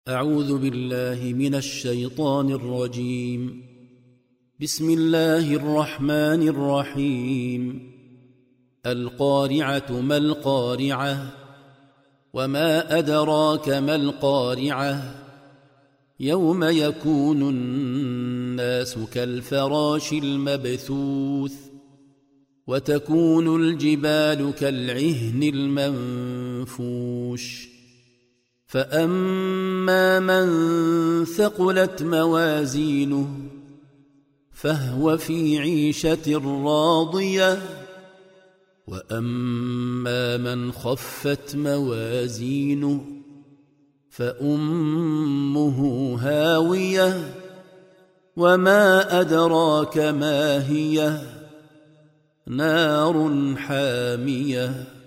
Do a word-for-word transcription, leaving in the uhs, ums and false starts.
أعوذ بالله من الشيطان الرجيم. بسم الله الرحمن الرحيم. القارعة ما القارعة وما أدراك ما القارعة يوم يكون الناس كالفراش المبثوث وتكون الجبال كالعهن المنفوش فأما من ثقلت موازينه فهو في عيشة راضية وأما من خفت موازينه فأمه هاوية وما أدراك ما هي نار حامية.